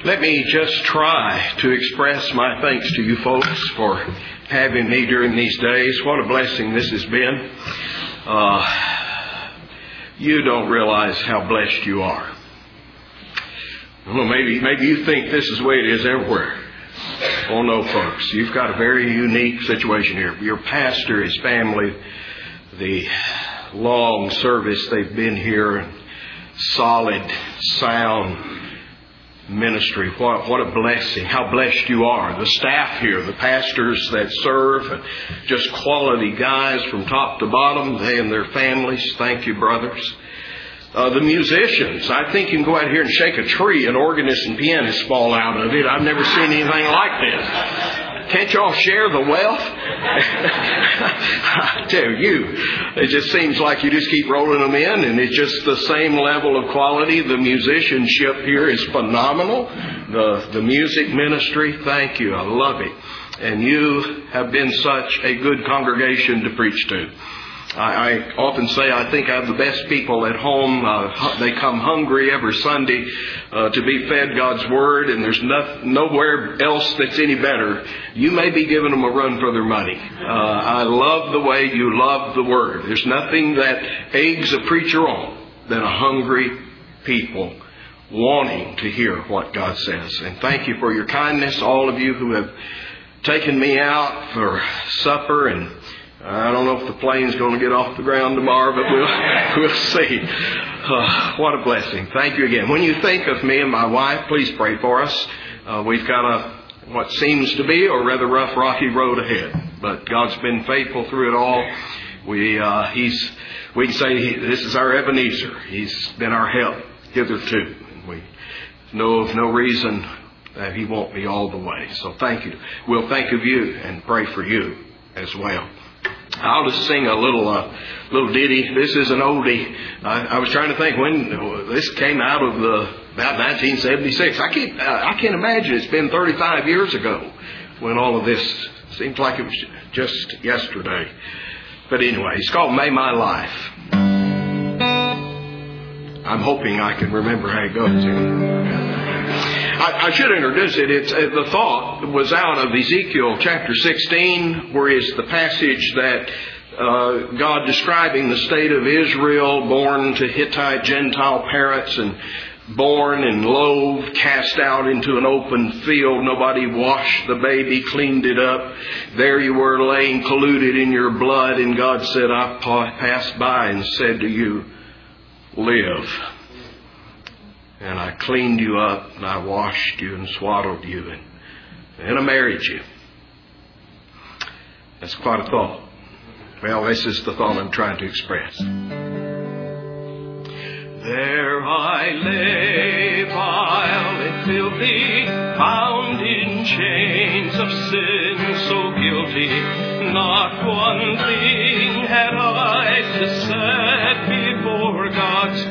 Let me just try to express my thanks to you folks for having me during these days. What a blessing this has been. You don't realize how blessed you are. Well, maybe you think this is the way it is everywhere. Oh no, folks. You've got a very unique situation here. Your pastor, his family, the long service they've been here, solid, sound ministry. What a blessing. How blessed you are. The staff here, the pastors that serve, just quality guys from top to bottom, they and their families. Thank you, brothers. The musicians, I think you can go out here and shake a tree and organists and pianists fall out of it. I've never seen anything like this. Can't y'all share the wealth? I tell you, it just seems like you just keep rolling them in, and it's just the same level of quality. The musicianship here is phenomenal. The music ministry, thank you. I love it. And you have been such a good congregation to preach to. I often say I think I have the best people at home. They come hungry every Sunday to be fed God's Word, and there's nowhere else that's any better. You may be giving them a run for their money. I love the way you love the Word. There's nothing that eggs a preacher on than a hungry people wanting to hear what God says. And thank you for your kindness, all of you who have taken me out for supper, and I don't know if the plane's going to get off the ground tomorrow, but we'll see. What a blessing. Thank you again. When you think of me and my wife, please pray for us. We've got what seems to be a rather rough, rocky road ahead, but God's been faithful through it all. We can say this is our Ebenezer. He's been our help hitherto. And we know of no reason that He won't be all the way. So thank you. We'll think of you and pray for you as well. I'll just sing a little ditty. This is an oldie. I was trying to think when this came out of about 1976. I can't imagine it's been 35 years ago when all of this seems like it was just yesterday. But anyway, it's called May My Life. I'm hoping I can remember how it goes. I should introduce it. The thought was out of Ezekiel chapter 16, where is the passage that God describing the state of Israel, born to Hittite Gentile parents and born and loathed, cast out into an open field. Nobody washed the baby, cleaned it up. There you were laying polluted in your blood. And God said, I passed by and said to you, live. And I cleaned you up, and I washed you and swaddled you, and I married you. That's quite a thought. Well, this is the thought I'm trying to express. There I lay, vile and filthy, bound in chains of sin so guilty. Not one thing had I to set before God's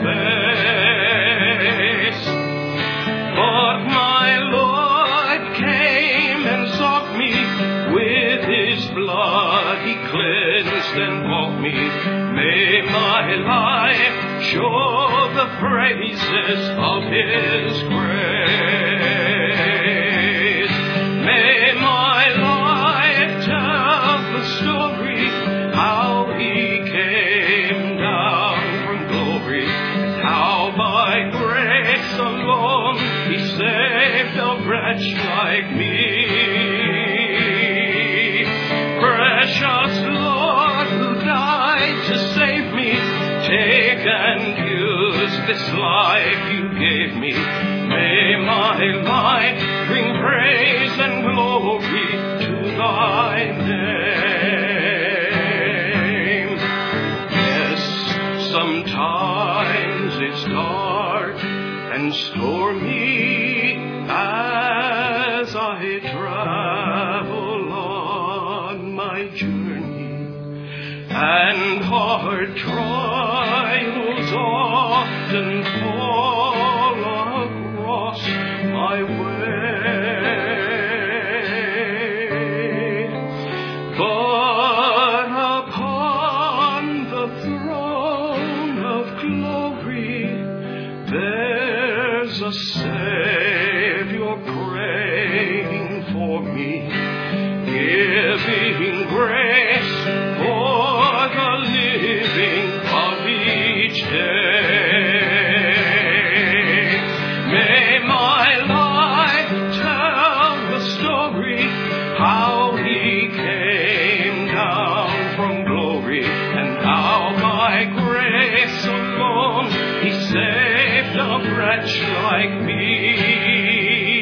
face. But my Lord came and sought me. With His blood He cleansed and bought me. May my life show the praises of His grace. May my life tell the story how He came down from glory, how by grace alone He saved a wretch like me. Precious Lord, who died to save me, take and use this life you gave me. May my life bring praise and glory to Thy name. Yes, sometimes it's dark and stormy as I travel on my journey, and hard trials often fall across my way. But upon the throne of glory there's a Savior me, giving grace for the living of each day. May my life tell the story how He came down from glory, and how by grace alone He saved a wretch like me.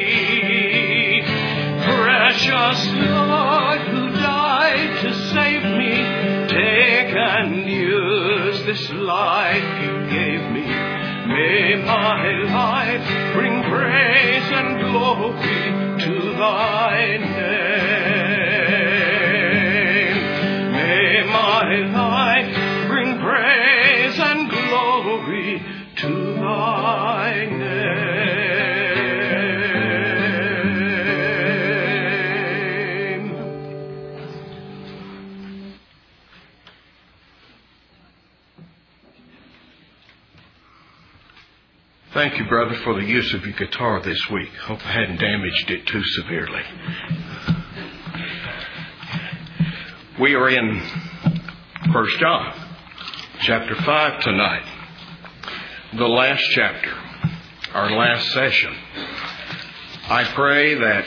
Precious Lord, who died to save me, take and use this life You gave me. May my life bring praise and glory to Thy name. May my life bring praise and glory to Thy name. Thank you, brother, for the use of your guitar this week. Hope I hadn't damaged it too severely. We are in 1 John, chapter 5 tonight. The last chapter, our last session. I pray that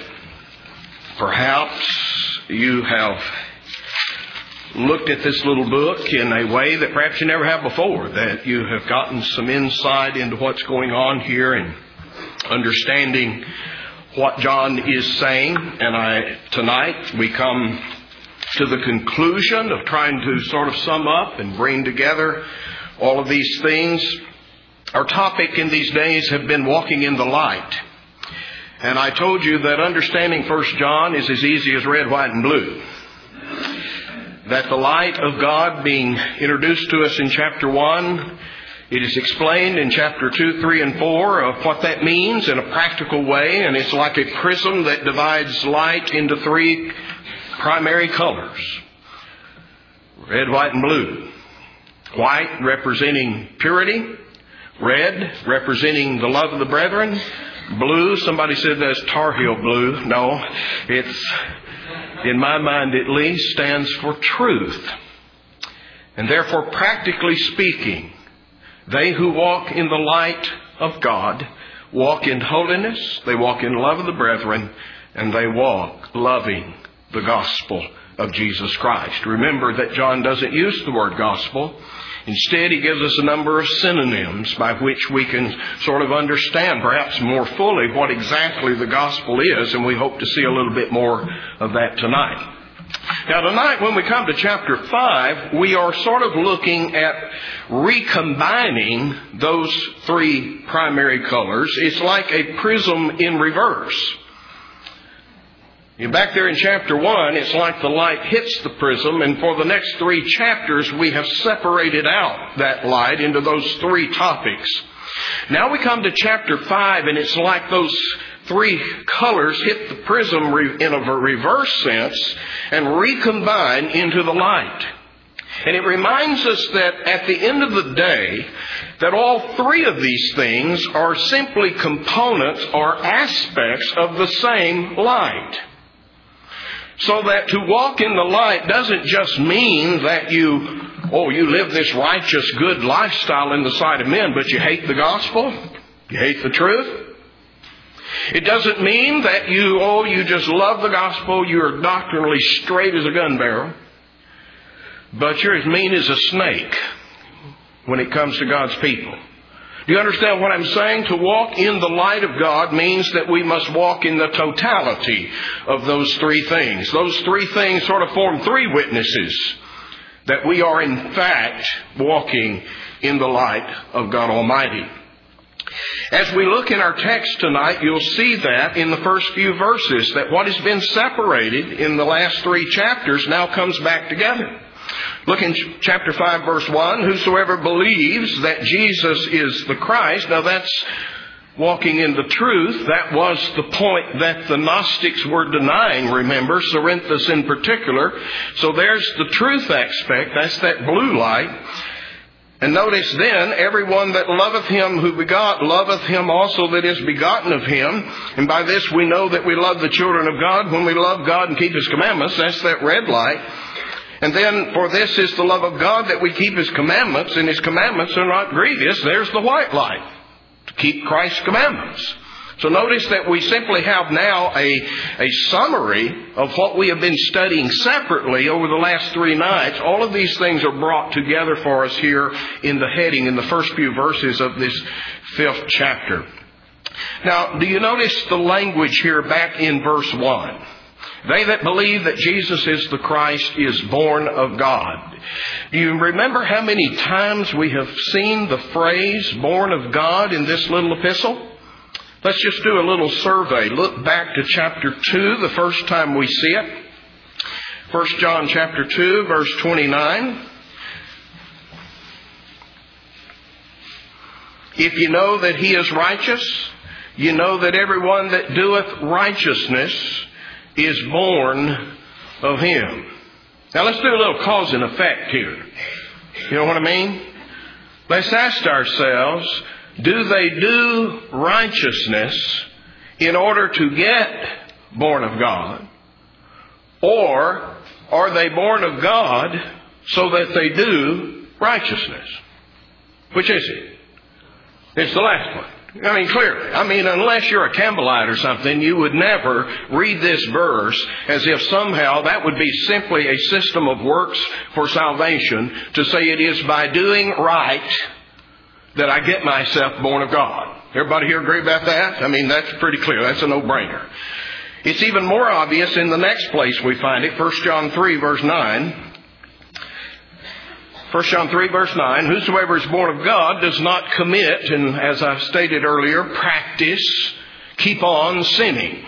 perhaps you have looked at this little book in a way that perhaps you never have before, that you have gotten some insight into what's going on here and understanding what John is saying. And tonight we come to the conclusion of trying to sort of sum up and bring together all of these things. Our topic in these days have been walking in the light. And I told you that understanding 1 John is as easy as red, white, and blue. That the light of God being introduced to us in chapter 1, it is explained in chapter 2, 3, and 4 of what that means in a practical way. And it's like a prism that divides light into three primary colors: red, white, and blue. White representing purity. Red representing the love of the brethren. Blue, somebody said that's Tar Heel blue. No, it's, in my mind at least, stands for truth. And therefore, practically speaking, they who walk in the light of God walk in holiness, they walk in love of the brethren, and they walk loving the gospel of Jesus Christ. Remember that John doesn't use the word gospel. Instead, he gives us a number of synonyms by which we can sort of understand perhaps more fully what exactly the gospel is, and we hope to see a little bit more of that tonight. Now, tonight when we come to chapter 5, we are sort of looking at recombining those three primary colors. It's like a prism in reverse. Back there in chapter 1, it's like the light hits the prism, and for the next 3 chapters, we have separated out that light into those 3 topics. Now we come to chapter 5, and it's like those 3 colors hit the prism in a reverse sense and recombine into the light. And it reminds us that at the end of the day, that all 3 of these things are simply components or aspects of the same light. So that to walk in the light doesn't just mean that you live this righteous, good lifestyle in the sight of men, but you hate the gospel, you hate the truth. It doesn't mean that you just love the gospel, you're doctrinally straight as a gun barrel, but you're as mean as a snake when it comes to God's people. Do you understand what I'm saying? To walk in the light of God means that we must walk in the totality of those 3 things. Those 3 things sort of form 3 witnesses that we are in fact walking in the light of God Almighty. As we look in our text tonight, you'll see that in the first few verses, that what has been separated in the last 3 chapters now comes back together. Look in chapter 5, verse 1. Whosoever believes that Jesus is the Christ. Now that's walking in the truth. That was the point that the Gnostics were denying, remember, Cerinthus in particular. So there's the truth aspect. That's that blue light. And notice then, everyone that loveth him who begot, loveth him also that is begotten of him. And by this we know that we love the children of God, when we love God and keep his commandments. That's that red light. And then, for this is the love of God, that we keep his commandments, and his commandments are not grievous. There's the white light, to keep Christ's commandments. So notice that we simply have now a summary of what we have been studying separately over the last 3 nights. All of these things are brought together for us here in the heading, in the first few verses of this 5th chapter. Now, do you notice the language here back in verse 1? They that believe that Jesus is the Christ is born of God. Do you remember how many times we have seen the phrase born of God in this little epistle? Let's just do a little survey. Look back to chapter 2, the first time we see it. 1 John chapter 2, verse 29. If you know that he is righteous, you know that everyone that doeth righteousness is born of him. Now let's do a little cause and effect here. You know what I mean? Let's ask ourselves, do they do righteousness in order to get born of God? Or are they born of God so that they do righteousness? Which is it? It's the last one. I mean, clearly. Unless you're a Campbellite or something, you would never read this verse as if somehow that would be simply a system of works for salvation, to say it is by doing right that I get myself born of God. Everybody here agree about that? That's pretty clear. That's a no-brainer. It's even more obvious in the next place we find it, 1 John 3, verse 9. 1 John 3, verse 9, whosoever is born of God does not commit, and as I stated earlier, practice, keep on sinning.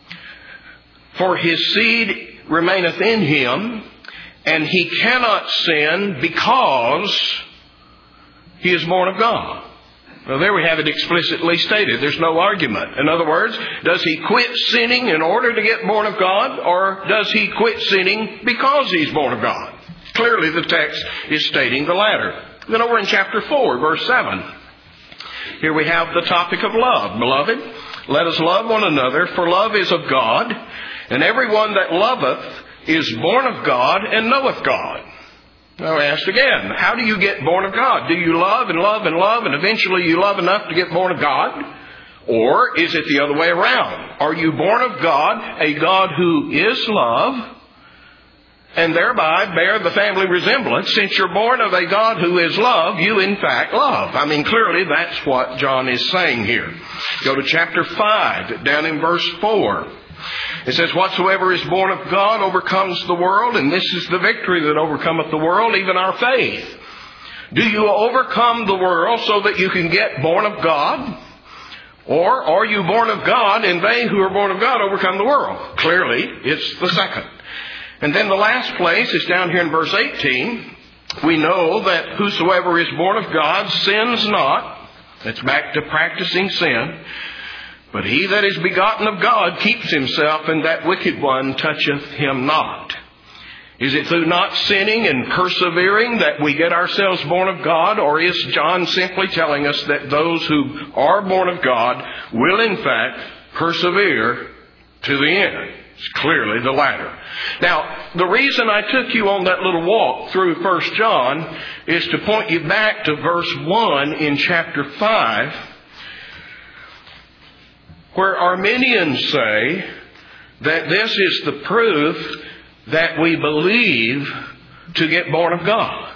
For his seed remaineth in him, and he cannot sin because he is born of God. Well, there we have it explicitly stated. There's no argument. In other words, does he quit sinning in order to get born of God, or does he quit sinning because he's born of God? Clearly the text is stating the latter. Then over in chapter 4, verse 7, here we have the topic of love. Beloved, let us love one another, for love is of God, and everyone that loveth is born of God and knoweth God. Now I asked again, how do you get born of God? Do you love and love and love, and eventually you love enough to get born of God? Or is it the other way around? Are you born of God, a God who is love, and thereby bear the family resemblance? Since you're born of a God who is love, you in fact love. Clearly that's what John is saying here. Go to chapter 5, down in verse 4. It says, whatsoever is born of God overcomes the world, and this is the victory that overcometh the world, even our faith. Do you overcome the world so that you can get born of God? Or are you born of God, and they who are born of God overcome the world? Clearly, it's the second. And then the last place is down here in verse 18. We know that whosoever is born of God sins not. That's back to practicing sin. But he that is begotten of God keeps himself, and that wicked one toucheth him not. Is it through not sinning and persevering that we get ourselves born of God? Or is John simply telling us that those who are born of God will in fact persevere to the end? It's clearly the latter. Now, the reason I took you on that little walk through 1 John is to point you back to verse 1 in chapter 5, where Arminians say that this is the proof that we believe to get born of God.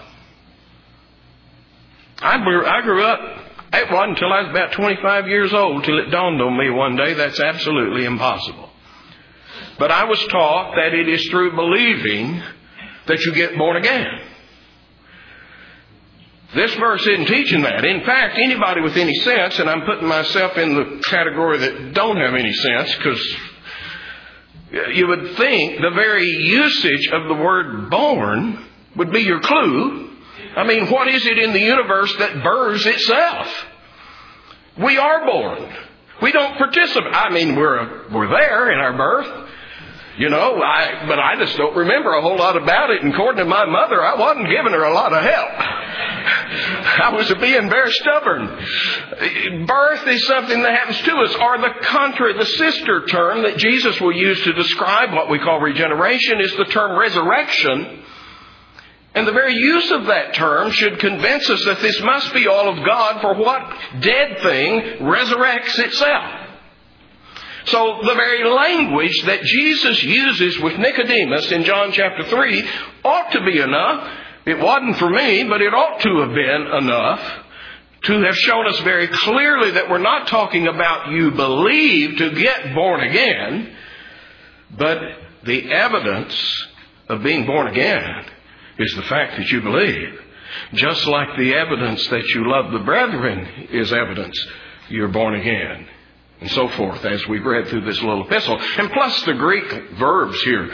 I grew up, it wasn't until I was about 25 years old till it dawned on me one day that's absolutely impossible. But I was taught that it is through believing that you get born again. This verse isn't teaching that. In fact, anybody with any sense, and I'm putting myself in the category that don't have any sense, because you would think the very usage of the word born would be your clue. What is it in the universe that births itself? We are born. We don't participate. We're there in our birth. But I just don't remember a whole lot about it. And according to my mother, I wasn't giving her a lot of help. I was being very stubborn. Birth is something that happens to us. Or the contrary, the sister term that Jesus will use to describe what we call regeneration is the term resurrection. And the very use of that term should convince us that this must be all of God, for what dead thing resurrects itself? So the very language that Jesus uses with Nicodemus in John chapter 3 ought to be enough. It wasn't for me, but it ought to have been enough to have shown us very clearly that we're not talking about you believe to get born again, but the evidence of being born again is the fact that you believe. Just like the evidence that you love the brethren is evidence you're born again. And so forth, as we've read through this little epistle. And plus the Greek verbs here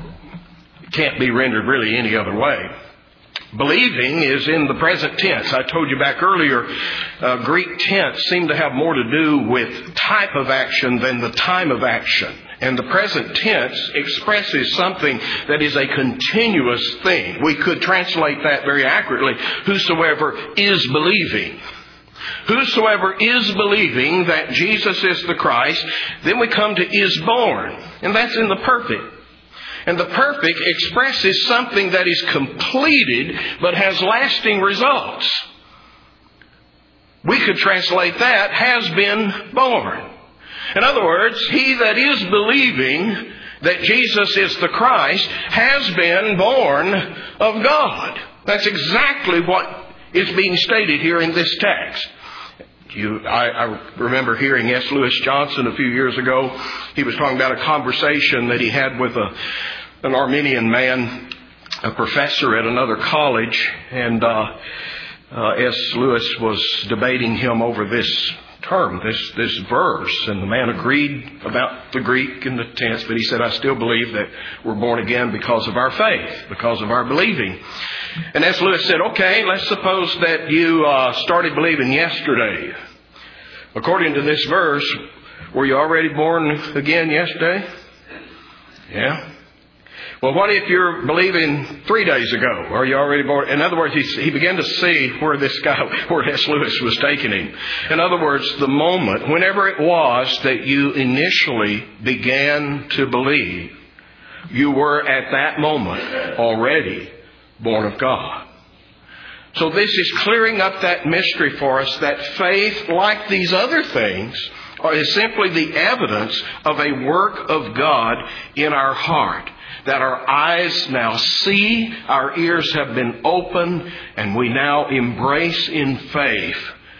can't be rendered really any other way. Believing is in the present tense. I told you back earlier, Greek tense seemed to have more to do with type of action than the time of action. And the present tense expresses something that is a continuous thing. We could translate that very accurately. Whosoever is believing. Whosoever is believing that Jesus is the Christ. Then we come to is born. And that's in the perfect. And the perfect expresses something that is completed but has lasting results. We could translate that has been born. In other words, he that is believing that Jesus is the Christ has been born of God. That's exactly what is being stated here in this text. I remember hearing S. Lewis Johnson a few years ago. He was talking about a conversation that he had with an Armenian man, a professor at another college, and S. Lewis was debating him over this term, this verse, and the man agreed about the Greek and the tense, but he said, I still believe that we're born again because of our faith, because of our believing. And S. Lewis said, okay, let's suppose that you started believing yesterday. According to this verse, were you already born again yesterday? Yeah. Well, what if you're believing 3 days ago? Are you already born? In other words, he began to see where where S. Lewis was taking him. In other words, the moment, whenever it was that you initially began to believe, you were at that moment already born of God. So this is clearing up that mystery for us, that faith, like these other things, is simply the evidence of a work of God in our heart. That our eyes now see, our ears have been opened, and we now embrace in faith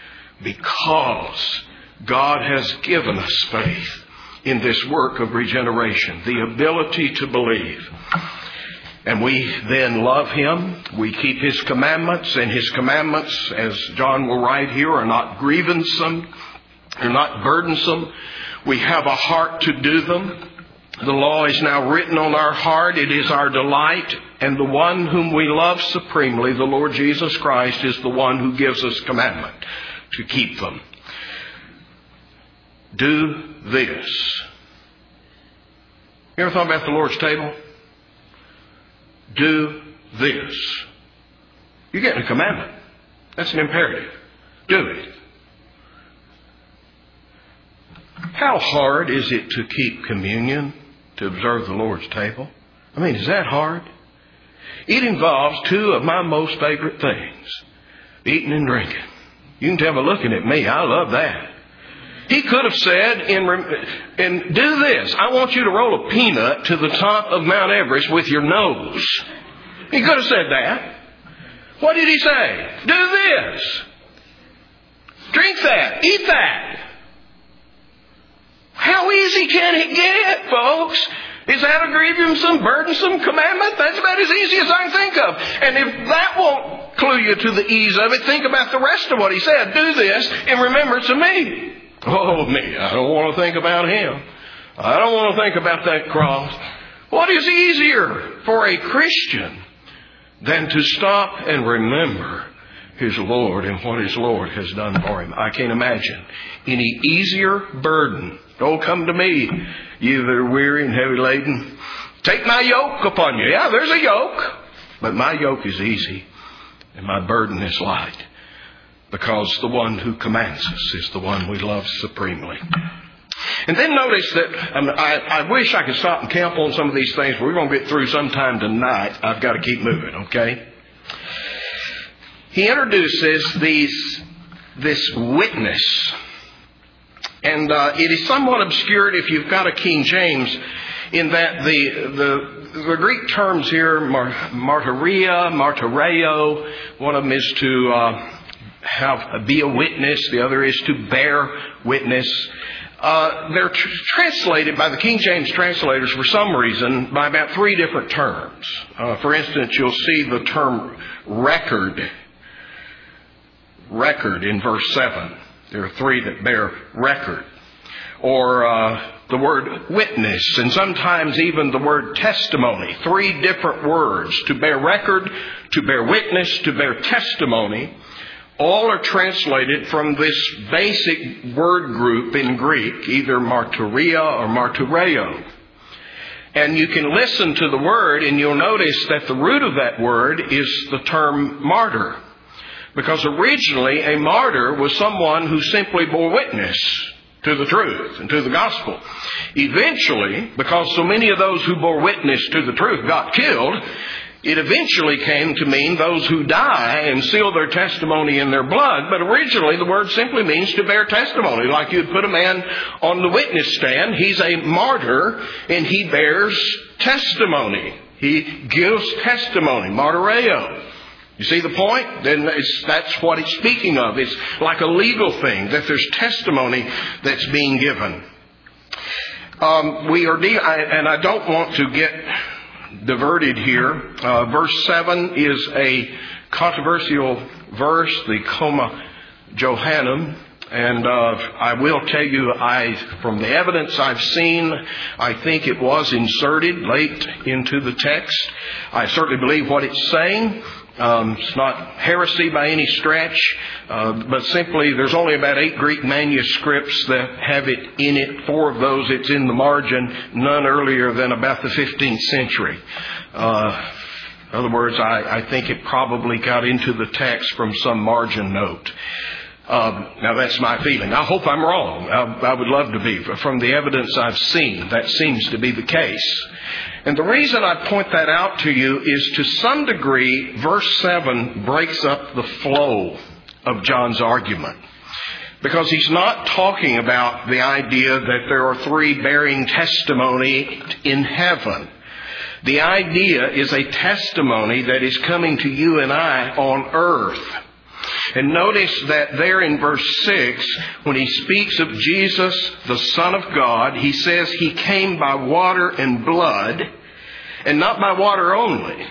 because God has given us faith in this work of regeneration, the ability to believe. And we then love Him. We keep His commandments, and His commandments, as John will write here, are not grievous,ome are not burdensome. We have a heart to do them. The law is now written on our heart. It is our delight. And the one whom we love supremely, the Lord Jesus Christ, is the one who gives us commandment to keep them. Do this. You ever thought about the Lord's table? Do this. You're getting a commandment. That's an imperative. Do it. How hard is it to keep communion, to observe the Lord's table? I mean, is that hard? It involves two of my most favorite things, eating and drinking. You can tell by looking at me, I love that. He could have said, and do this, I want you to roll a peanut to the top of Mount Everest with your nose. He could have said that. What did he say? Do this. Drink that. Eat that. How easy can it get, folks? Is that a grievous, burdensome commandment? That's about as easy as I can think of. And if that won't clue you to the ease of it, think about the rest of what he said. Do this in remembrance of me. Oh, me. I don't want to think about Him. I don't want to think about that cross. What is easier for a Christian than to stop and remember His Lord and what His Lord has done for him? I can't imagine any easier burden. Oh, come to me, you that are weary and heavy laden. Take my yoke upon you. Yeah, there's a yoke. But my yoke is easy and my burden is light. Because the one who commands us is the one we love supremely. And then notice that I wish I could stop and camp on some of these things. But we're going to get through sometime tonight. I've got to keep moving, okay? He introduces this witness. And it is somewhat obscured if you've got a King James, in that the Greek terms here, martyria, martyreo, one of them is to be a witness. The other is to bear witness. They're translated by the King James translators for some reason by about three different terms. For instance, you'll see the term record in verse 7. There are three that bear record. Or the word witness, and sometimes even the word testimony. Three different words: to bear record, to bear witness, to bear testimony. All are translated from this basic word group in Greek, either martyria or martyreo. And you can listen to the word and you'll notice that the root of that word is the term martyr. Because originally a martyr was someone who simply bore witness to the truth and to the gospel. Eventually, because so many of those who bore witness to the truth got killed, it eventually came to mean those who die and seal their testimony in their blood. But originally the word simply means to bear testimony. Like you'd put a man on the witness stand. He's a martyr and he bears testimony. He gives testimony. Martyreo. You see the point? Then that's what it's speaking of. It's like a legal thing, that there's testimony that's being given. And I don't want to get diverted here. Verse 7 is a controversial verse, the Comma Johannem. And I will tell you, from the evidence I've seen, I think it was inserted late into the text. I certainly believe what it's saying. It's not heresy by any stretch, but simply there's only about 8 Greek manuscripts that have it in it. 4 of those, it's in the margin, none earlier than about the 15th century. In other words, I think it probably got into the text from some margin note. Now that's my feeling. I hope I'm wrong. I would love to be. But from the evidence I've seen, that seems to be the case. And the reason I point that out to you is, to some degree, verse 7 breaks up the flow of John's argument. Because he's not talking about the idea that there are 3 bearing testimony in heaven. The idea is a testimony that is coming to you and I on earth. And notice that there in verse 6, when he speaks of Jesus, the Son of God, he says he came by water and blood, and not by water only,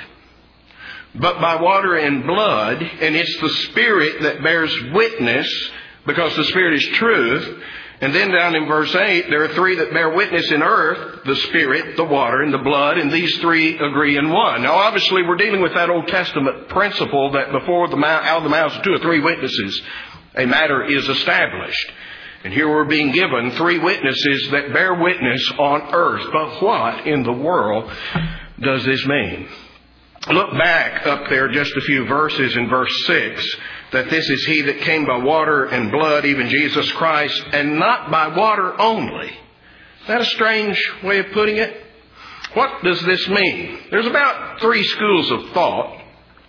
but by water and blood. And it's the Spirit that bears witness, because the Spirit is truth. And then down in verse 8, there are 3 that bear witness in earth: the Spirit, the water, and the blood. And these 3 agree in one. Now, obviously, we're dealing with that Old Testament principle that before out of the mouths of 2 or 3 witnesses, a matter is established. And here we're being given 3 witnesses that bear witness on earth. But what in the world does this mean? Look back up there just a few verses in verse 6. That this is he that came by water and blood, even Jesus Christ, and not by water only. Is that a strange way of putting it? What does this mean? There's about 3 schools of thought.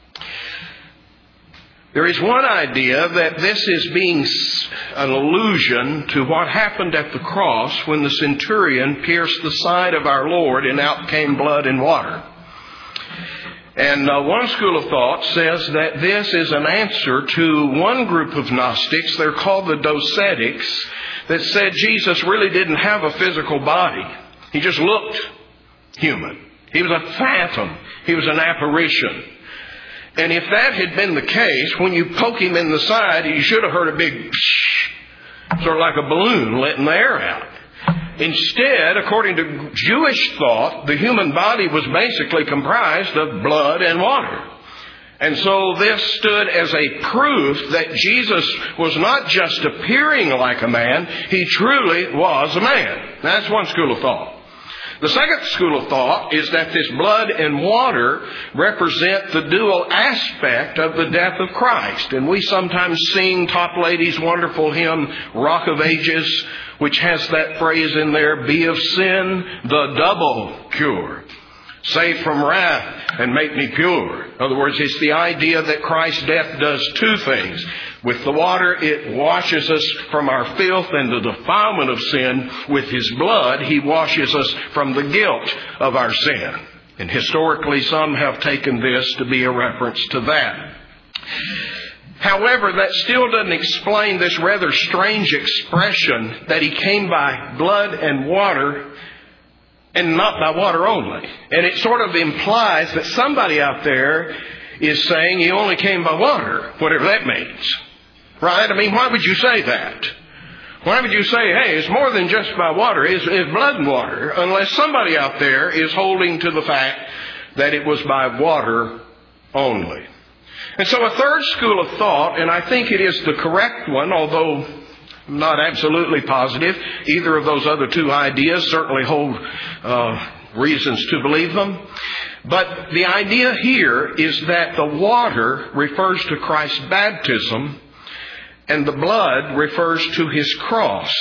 There is one idea that this is being an allusion to what happened at the cross when the centurion pierced the side of our Lord and out came blood and water. And one school of thought says that this is an answer to one group of Gnostics. They're called the Docetics, that said Jesus really didn't have a physical body. He just looked human. He was a phantom. He was an apparition. And if that had been the case, when you poke him in the side, you should have heard a big psh, sort of like a balloon letting the air out. Instead, according to Jewish thought, the human body was basically comprised of blood and water. And so this stood as a proof that Jesus was not just appearing like a man, he truly was a man. That's one school of thought. The second school of thought is that this blood and water represent the dual aspect of the death of Christ. And we sometimes sing Toplady's wonderful hymn, Rock of Ages, which has that phrase in there, be of sin the double cure. Save from wrath and make me pure. In other words, it's the idea that Christ's death does two things. With the water, it washes us from our filth and the defilement of sin. With His blood, He washes us from the guilt of our sin. And historically, some have taken this to be a reference to that. However, that still doesn't explain this rather strange expression that He came by blood and water and not by water only. And it sort of implies that somebody out there is saying He only came by water, whatever that means. Right? I mean, why would you say that? Why would you say, hey, it's more than just by water, it's blood and water, unless somebody out there is holding to the fact that it was by water only. And so a third school of thought, and I think it is the correct one, although I'm not absolutely positive. Either of those other two ideas certainly hold reasons to believe them. But the idea here is that the water refers to Christ's baptism and the blood refers to His cross.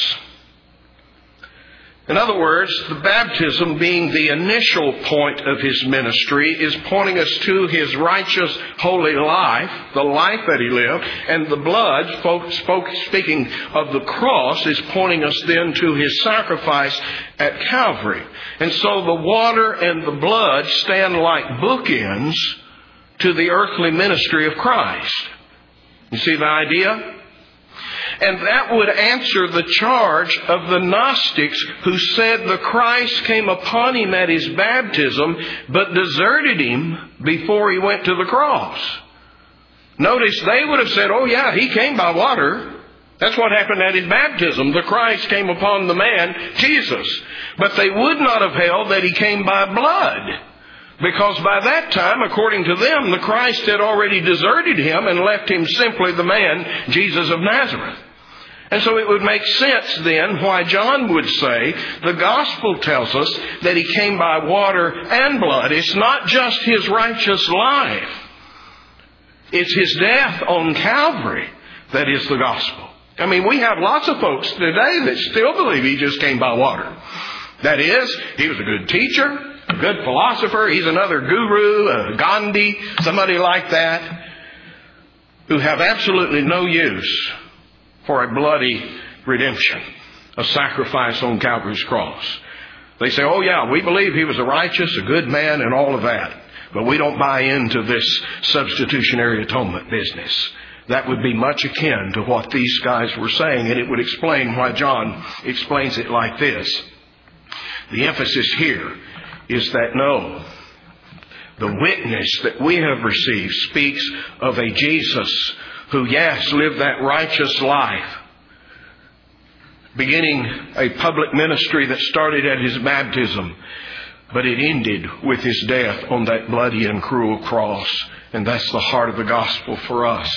In other words, the baptism being the initial point of His ministry is pointing us to His righteous, holy life, the life that He lived, and the blood, speaking of the cross, is pointing us then to His sacrifice at Calvary. And so the water and the blood stand like bookends to the earthly ministry of Christ. You see the idea? And that would answer the charge of the Gnostics who said the Christ came upon Him at His baptism, but deserted Him before He went to the cross. Notice they would have said, oh yeah, He came by water. That's what happened at His baptism. The Christ came upon the man, Jesus. But they would not have held that He came by blood. Because by that time, according to them, the Christ had already deserted Him and left Him simply the man, Jesus of Nazareth. And so it would make sense then why John would say the gospel tells us that He came by water and blood. It's not just His righteous life. It's His death on Calvary that is the gospel. I mean, we have lots of folks today that still believe He just came by water. That is, He was a good teacher, a good philosopher. He's another guru, a Gandhi, somebody like that, who have absolutely no use for a bloody redemption, a sacrifice on Calvary's cross. They say, oh yeah, we believe He was a righteous, a good man, and all of that. But we don't buy into this substitutionary atonement business. That would be much akin to what these guys were saying, and it would explain why John explains it like this. The emphasis here is that no, the witness that we have received speaks of a Jesus who, yes, lived that righteous life, beginning a public ministry that started at His baptism, but it ended with His death on that bloody and cruel cross. And that's the heart of the gospel for us.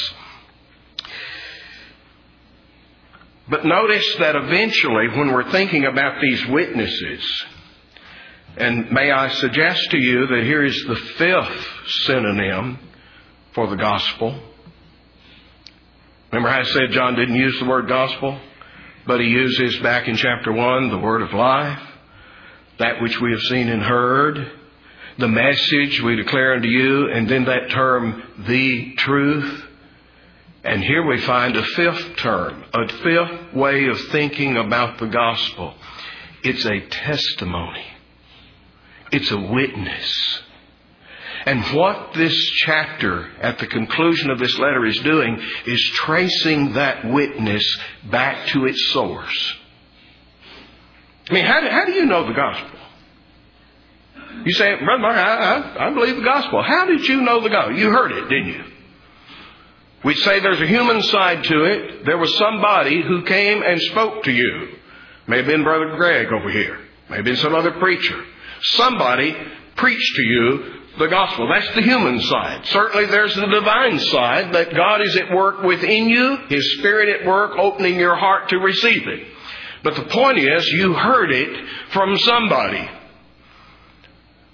But notice that eventually, when we're thinking about these witnesses, and may I suggest to you that here is the fifth synonym for the gospel. Remember how I said John didn't use the word gospel? But he uses back in chapter 1 the word of life, that which we have seen and heard, the message we declare unto you, and then that term, the truth. And here we find a fifth term, a fifth way of thinking about the gospel. It's a testimony. It's a witness. And what this chapter, at the conclusion of this letter, is doing is tracing that witness back to its source. I mean, how do you know the gospel? You say, Brother Mark, I believe the gospel. How did you know the gospel? You heard it, didn't you? We say there's a human side to it. There was somebody who came and spoke to you. May have been Brother Greg over here. May have been some other preacher. Somebody preached to you the gospel. That's the human side. Certainly there's the divine side, that God is at work within you, His Spirit at work, opening your heart to receive it. But the point is, you heard it from somebody.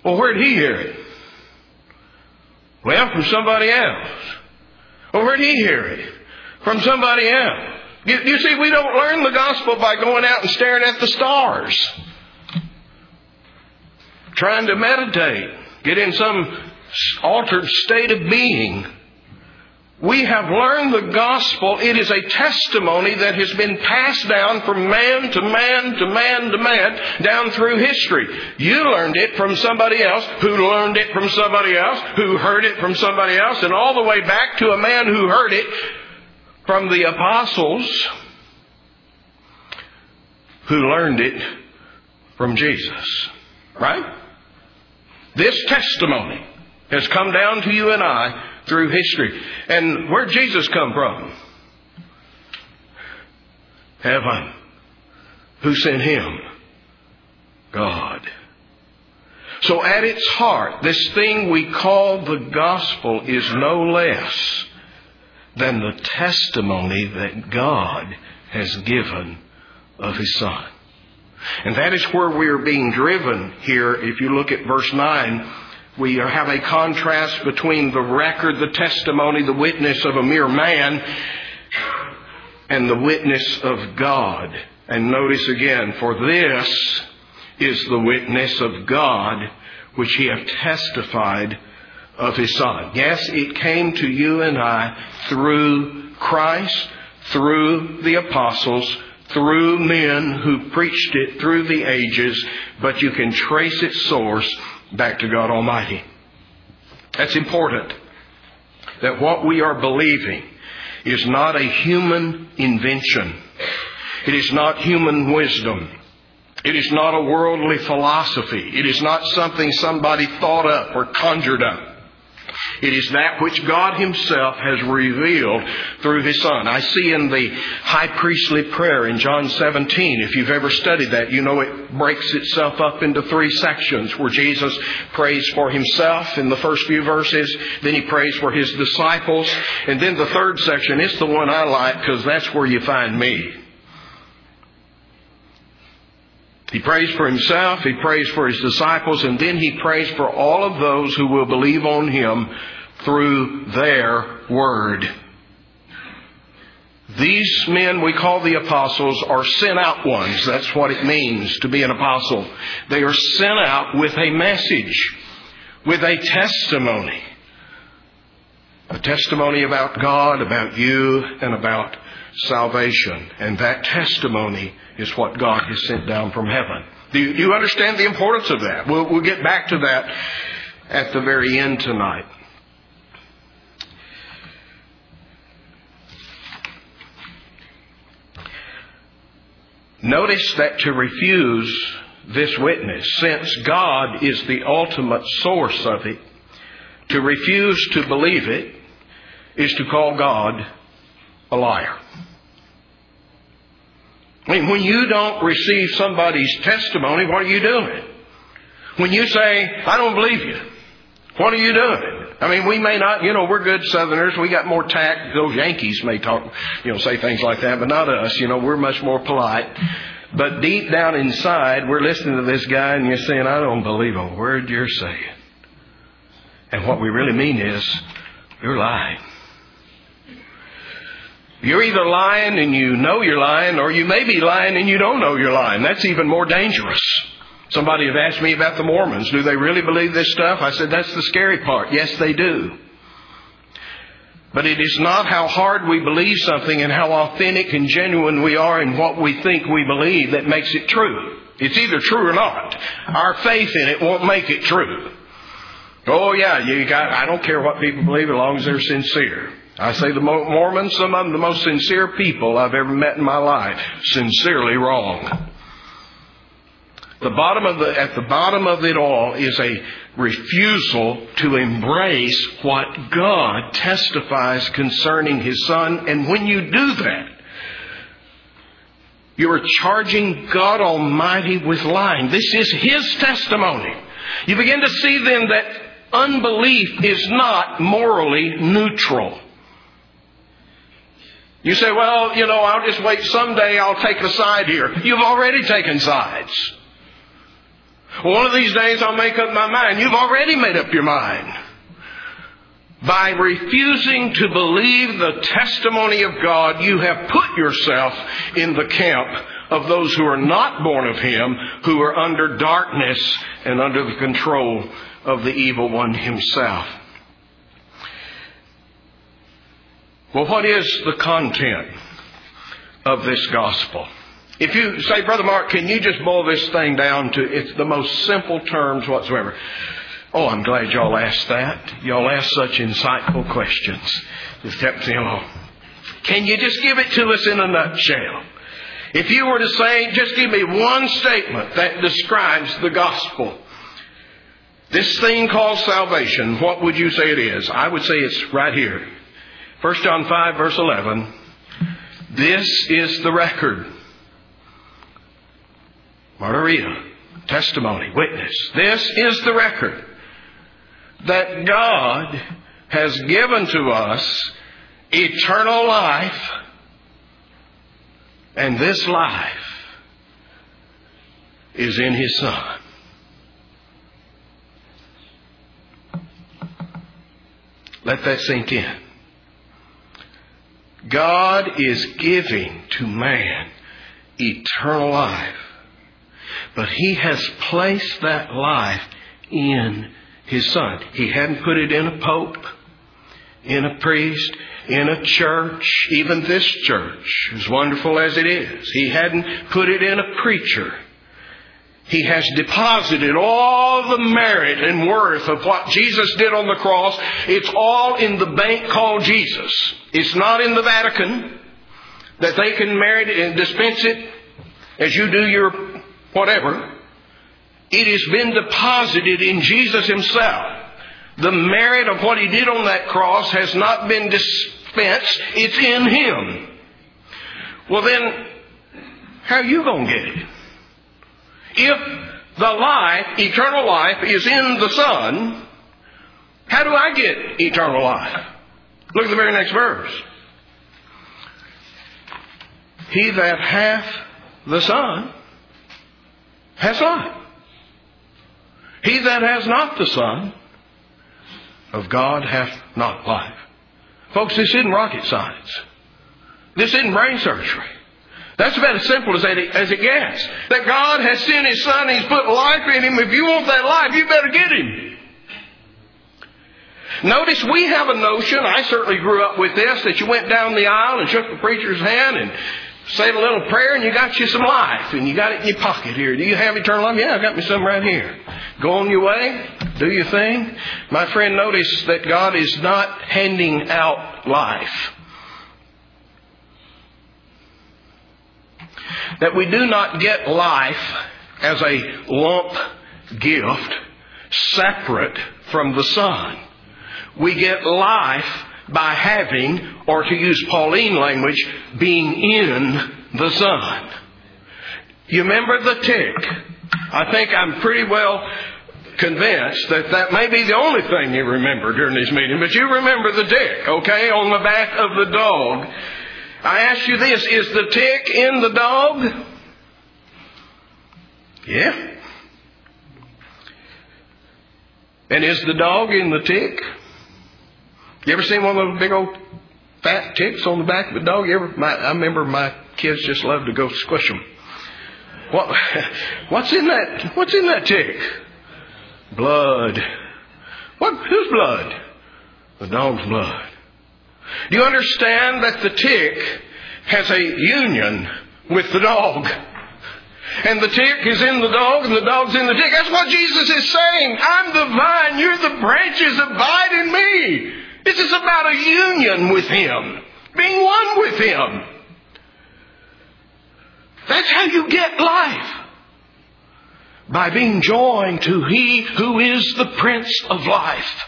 Well, where'd he hear it? Well, from somebody else. Well, where'd he hear it? From somebody else. You see, we don't learn the gospel by going out and staring at the stars, trying to meditate, get in some altered state of being. We have learned the gospel. It is a testimony that has been passed down from man to man to man to man down through history. You learned it from somebody else, who learned it from somebody else, who heard it from somebody else, and all the way back to a man who heard it from the apostles, who learned it from Jesus. Right? This testimony has come down to you and I through history. And where'd Jesus come from? Heaven. Who sent Him? God. So at its heart, this thing we call the gospel is no less than the testimony that God has given of His Son. And that is where we are being driven here. If you look at verse 9, we have a contrast between the record, the testimony, the witness of a mere man and the witness of God. And notice again, for this is the witness of God which He hath testified of His Son. Yes, it came to you and I through Christ, through the apostles, through men who preached it through the ages, but you can trace its source back to God Almighty. That's important. That what we are believing is not a human invention. It is not human wisdom. It is not a worldly philosophy. It is not something somebody thought up or conjured up. It is that which God Himself has revealed through His Son. I see in the high priestly prayer in John 17, if you've ever studied that, you know it breaks itself up into 3 sections where Jesus prays for Himself in the first few verses, then He prays for His disciples, and then the third section is the one I like because that's where you find me. He prays for Himself, He prays for His disciples, and then He prays for all of those who will believe on Him through their word. These men we call the apostles are sent out ones. That's what it means to be an apostle. They are sent out with a message, with a testimony. A testimony about God, about you, and about salvation. And that testimony is what God has sent down from heaven. Do you understand the importance of that? We'll get back to that at the very end tonight. Notice that to refuse this witness, since God is the ultimate source of it, to refuse to believe it is to call God a liar. I mean, when you don't receive somebody's testimony, what are you doing? When you say, I don't believe you, what are you doing? I mean, we may not, we're good Southerners. We got more tact. Those Yankees may talk, say things like that, but not us. We're much more polite. But deep down inside, we're listening to this guy and you're saying, I don't believe a word you're saying. And what we really mean is, you're lying. You're either lying and you know you're lying, or you may be lying and you don't know you're lying. That's even more dangerous. Somebody had asked me about the Mormons. Do they really believe this stuff? I said, that's the scary part. Yes, they do. But it is not how hard we believe something and how authentic and genuine we are in what we think we believe that makes it true. It's either true or not. Our faith in it won't make it true. Oh yeah, I don't care what people believe as long as they're sincere. I say the Mormons, some of them the most sincere people I've ever met in my life, sincerely wrong. At the bottom of it all is a refusal to embrace what God testifies concerning His Son. And when you do that, you are charging God Almighty with lying. This is His testimony. You begin to see then that unbelief is not morally neutral. You say, well, I'll just wait. Someday I'll take a side here. You've already taken sides. One of these days I'll make up my mind. You've already made up your mind. By refusing to believe the testimony of God, you have put yourself in the camp of those who are not born of Him, who are under darkness and under the control of the evil one himself. Well, what is the content of this gospel? If you say, Brother Mark, can you just boil this thing down to it's the most simple terms whatsoever? Oh, I'm glad y'all asked that. Y'all asked such insightful questions. Just kept saying, can you just give it to us in a nutshell? If you were to say, just give me one statement that describes the gospel, this thing called salvation, what would you say it is? I would say it's right here. 1 John 5, verse 11. This is the record. Martyria, testimony, witness. This is the record that God has given to us eternal life, and this life is in His Son. Let that sink in. God is giving to man eternal life, but He has placed that life in His Son. He hadn't put it in a pope, in a priest, in a church, even this church, as wonderful as it is. He hadn't put it in a preacher. He has deposited all the merit and worth of what Jesus did on the cross. It's all in the bank called Jesus. It's not in the Vatican that they can merit and dispense it as you do your whatever. It has been deposited in Jesus Himself. The merit of what He did on that cross has not been dispensed. It's in Him. Well then, how are you going to get it? If the life, eternal life, is in the Son, how do I get eternal life? Look at the very next verse. He that hath the Son has life. He that has not the Son of God hath not life. Folks, this isn't rocket science. This isn't brain surgery. That's about as simple as it gets. That God has sent His Son, He's put life in Him. If you want that life, you better get Him. Notice we have a notion, I certainly grew up with this, that you went down the aisle and shook the preacher's hand and said a little prayer and you got you some life and you got it in your pocket here. Do you have eternal life? Yeah, I got me some right here. Go on your way. Do your thing. My friend, notice that God is not handing out life. That we do not get life as a lump gift separate from the Son. We get life by having, or to use Pauline language, being in the Son. You remember the tick? I think I'm pretty well convinced that that may be the only thing you remember during this meeting, but you remember the tick, okay, on the back of the dog. I ask you this, is the tick in the dog? Yeah. And is the dog in the tick? You ever seen one of those big old fat ticks on the back of a dog? I remember my kids just loved to go squish them. What's in that tick? Blood. Whose blood? The dog's blood. Do you understand that the tick has a union with the dog? And the tick is in the dog and the dog's in the tick. That's what Jesus is saying. I'm the vine, you're the branches, abide in me. This is about a union with Him. Being one with Him. That's how you get life. By being joined to He who is the Prince of life.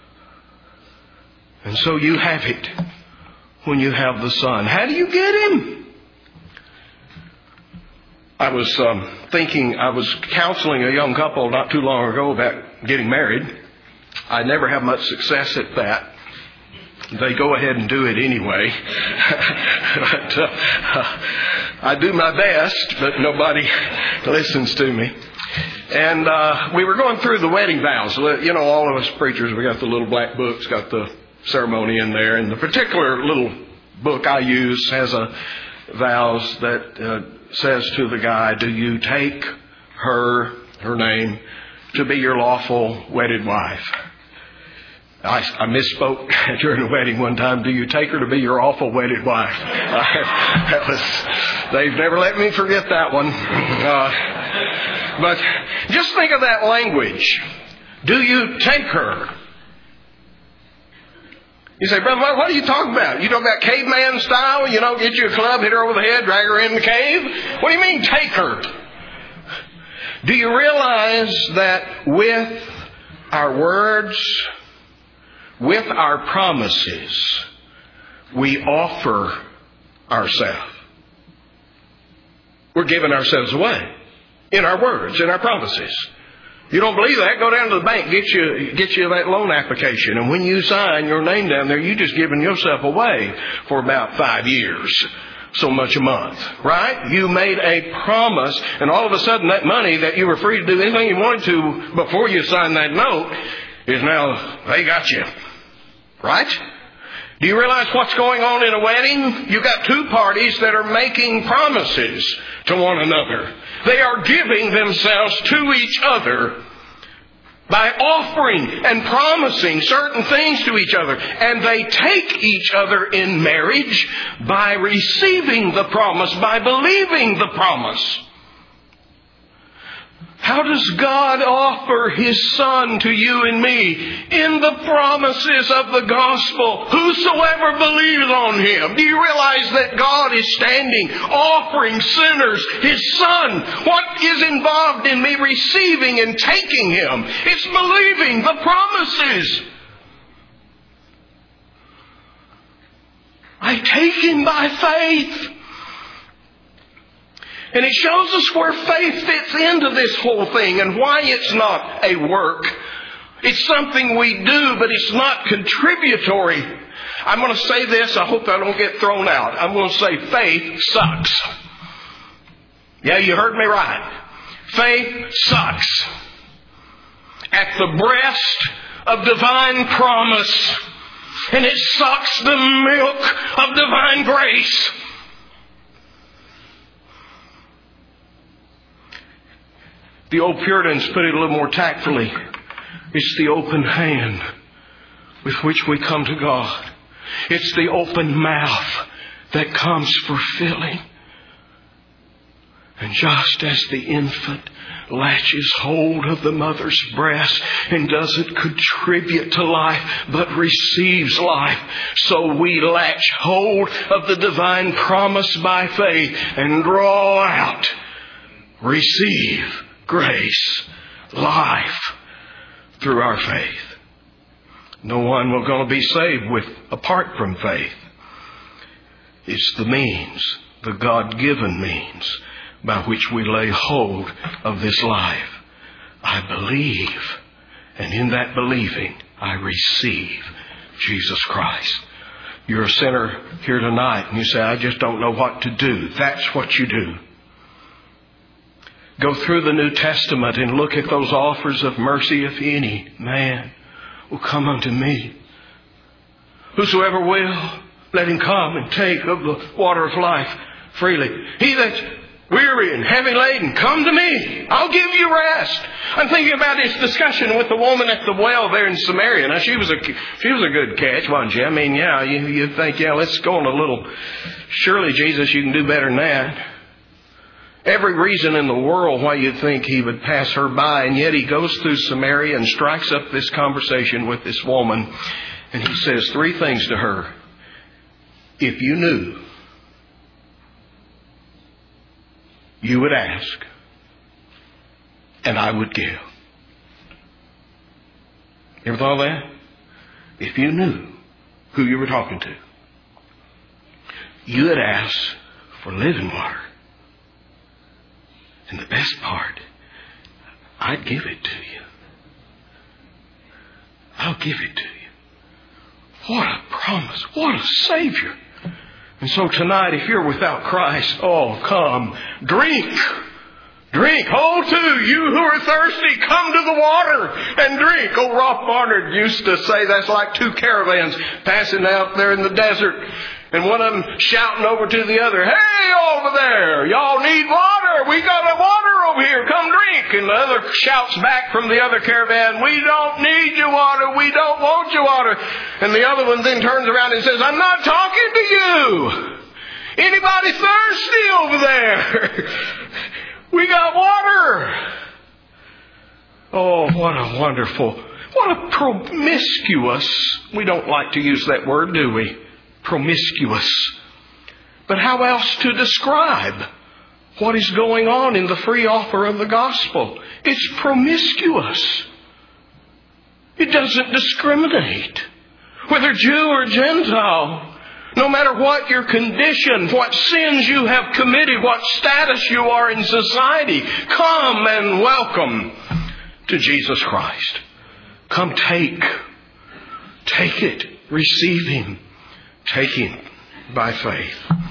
And so you have it when you have the Son. How do you get Him? I was I was counseling a young couple not too long ago about getting married. I never have much success at that. They go ahead and do it anyway. But, I do my best, but nobody listens to me. And we were going through the wedding vows. You know, all of us preachers, we got the little black books, got the ceremony in there. And the particular little book I use has a vows that says to the guy, do you take her name, to be your lawful wedded wife? I misspoke during the wedding one time. Do you take her to be your awful wedded wife? They've never let me forget that one. But just think of that language. Do you take her? You say, brother, what are you talking about? You talking about caveman style? You know, get you a club, hit her over the head, drag her in the cave? What do you mean, take her? Do you realize that with our words, with our promises, we offer ourselves? We're giving ourselves away in our words, in our promises. You don't believe that? Go down to the bank, get you that loan application, and when you sign your name down there, you just giving yourself away for about 5 years. So much a month, right? You made a promise, and all of a sudden that money that you were free to do anything you wanted to before you signed that note is now, they got you. Right? Do you realize what's going on in a wedding? You've got two parties that are making promises to one another. They are giving themselves to each other by offering and promising certain things to each other. And they take each other in marriage by receiving the promise, by believing the promise. How does God offer His Son to you and me? In the promises of the gospel. Whosoever believes on Him. Do you realize that God is standing, offering sinners His Son? What is involved in me receiving and taking Him? It's believing the promises. I take Him by faith. And it shows us where faith fits into this whole thing and why it's not a work. It's something we do, but it's not contributory. I'm going to say this. I hope I don't get thrown out. I'm going to say faith sucks. Yeah, you heard me right. Faith sucks. At the breast of divine promise. And it sucks the milk of divine grace. The old Puritans put it a little more tactfully. It's the open hand with which we come to God. It's the open mouth that comes for filling. And just as the infant latches hold of the mother's breast and doesn't contribute to life but receives life, so we latch hold of the divine promise by faith and draw out, receive grace, life through our faith. No one will going to be saved apart from faith. It's the means, the God-given means by which we lay hold of this life. I believe, and in that believing, I receive Jesus Christ. You're a sinner here tonight, and you say, I just don't know what to do. That's what you do. Go through the New Testament and look at those offers of mercy. If any man will come unto me, whosoever will, let him come and take of the water of life freely. He that's weary and heavy laden, come to me. I'll give you rest. I'm thinking about this discussion with the woman at the well there in Samaria. Now, she was a good catch, wasn't she? I mean, yeah, you think, yeah, let's go on a little. Surely, Jesus, you can do better than that. Every reason in the world why you'd think He would pass her by, and yet He goes through Samaria and strikes up this conversation with this woman, and He says 3 things to her. If you knew, you would ask, and I would give. You ever thought of that? If you knew who you were talking to, you would ask for living water. And the best part, I'd give it to you. I'll give it to you. What a promise. What a Savior. And so tonight, if you're without Christ, oh, come, drink Drink. Hold to, you who are thirsty, come to the water and drink. Old Rolf Barnard used to say that's like two caravans passing out there in the desert. And one of them shouting over to the other, hey, over there, y'all need water. We got a water over here. Come drink. And the other shouts back from the other caravan, we don't need your water. We don't want your water. And the other one then turns around and says, I'm not talking to you. Anybody thirsty over there? We got water. Oh, what a promiscuous, we don't like to use that word, do we? Promiscuous. But how else to describe what is going on in the free offer of the gospel? It's promiscuous. It doesn't discriminate. Whether Jew or Gentile, no matter what your condition, what sins you have committed, what status you are in society, come and welcome to Jesus Christ. Come take it, receive Him. Take Him by faith.